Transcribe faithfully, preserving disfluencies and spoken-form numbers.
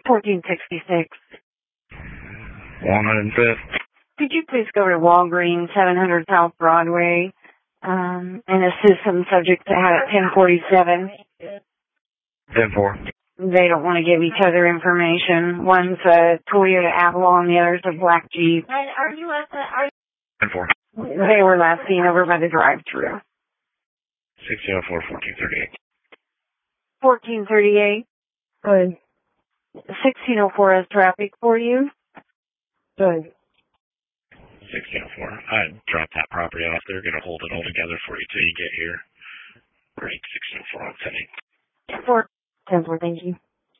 fourteen sixty-six. one hundred fifth. Could you please go to Walgreens, seven hundred South Broadway, um, and assist some subjects that have ten forty-seven? ten four. They don't want to give each other information. One's a Toyota Avalon, the other's a black Jeep. Are you at the... Are ten four. They were last seen over by the drive-thru. sixteen oh four, fourteen thirty-eight. fourteen thirty-eight. Good. sixteen oh four has traffic for you. Good. sixteen oh four. I dropped that property off. They're going to hold it all together for you till you get here. Break sixteen oh four on ten eight. Four. ten four, thank you.